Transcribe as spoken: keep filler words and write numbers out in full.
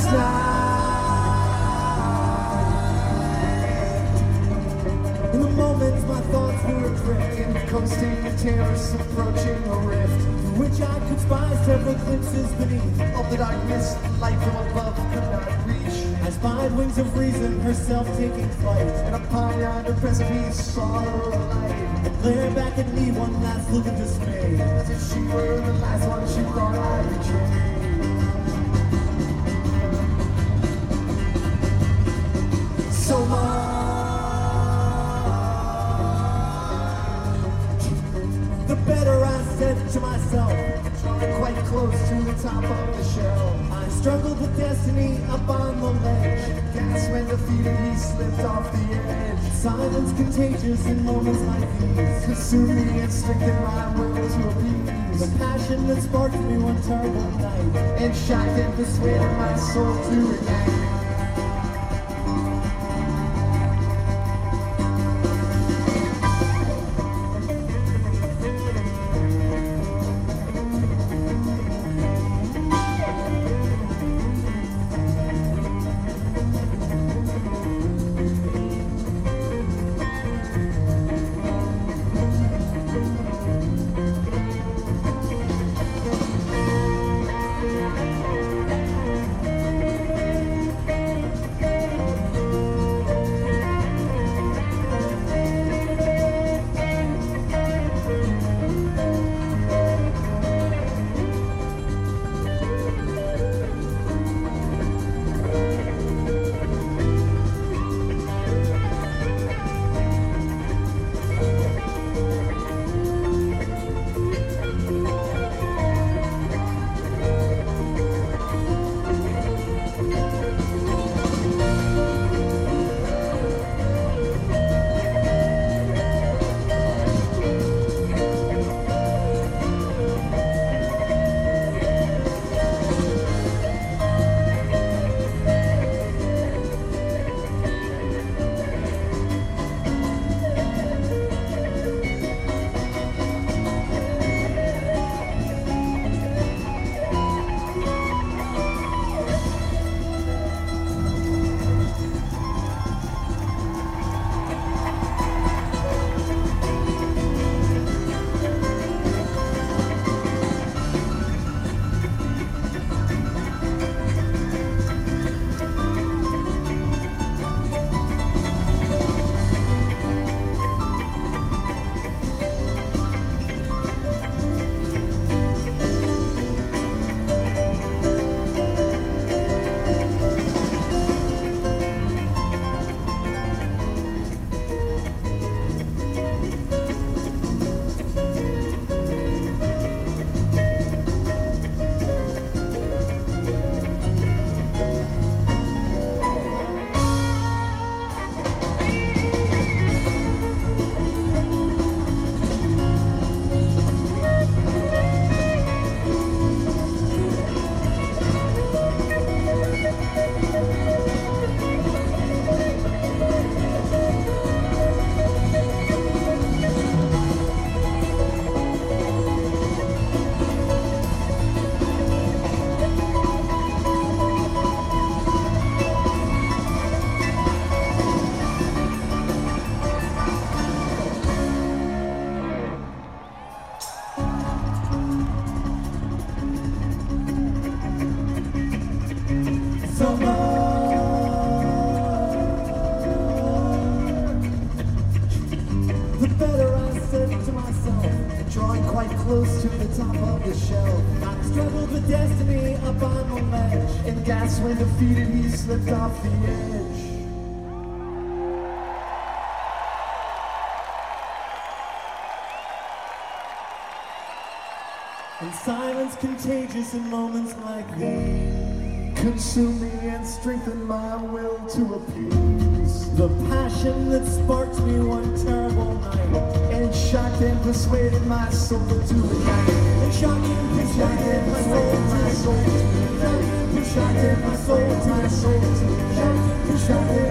night. In the moments my thoughts were adrift, coasting a terrace approaching a rift, through which I could spy several glimpses beneath of the darkness light from above could not reach. I spied wings of reason, herself taking flight, and upon yonder precipice saw her alight. Glare back at me one last look of dismay, as if she were the last one she thought I'd betray. So much, the better, I said to myself, drawing quite close to the top of the shell. I struggled with destiny up on the ledge, gasped when defeated he slipped off the edge. Silence contagious in moments like these, consumed me and strengthened my will to appease the passion that sparked me one terrible night, and shocked and persuaded my soul to ignite. Close to the top of the shelf, I struggled with destiny up on the ledge, and gasped when defeated he slipped off the edge. And silence contagious in moments like these, consume me and strengthen my will to appease the passion that sparked me one terrible night, and shocked and persuaded my soul to ignite. And shocked and persuaded my soul, my soul to ignite. And shocked and my soul, my soul to ignite. And shocked and